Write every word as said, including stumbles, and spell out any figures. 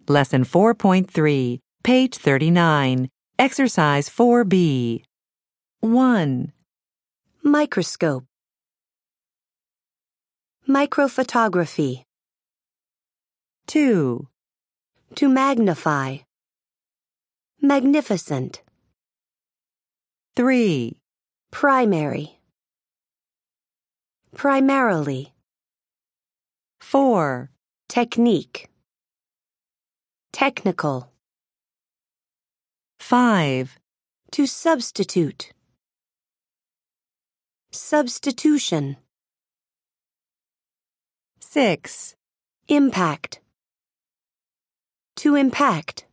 Lesson four point three, page thirty-nine, Exercise four B. one. Microscope. Microphotography. two. To magnify. Magnificent. three. Primary. Primarily. four. Technique. Technical. five. To substitute. Substitution. six. Impact. To impact.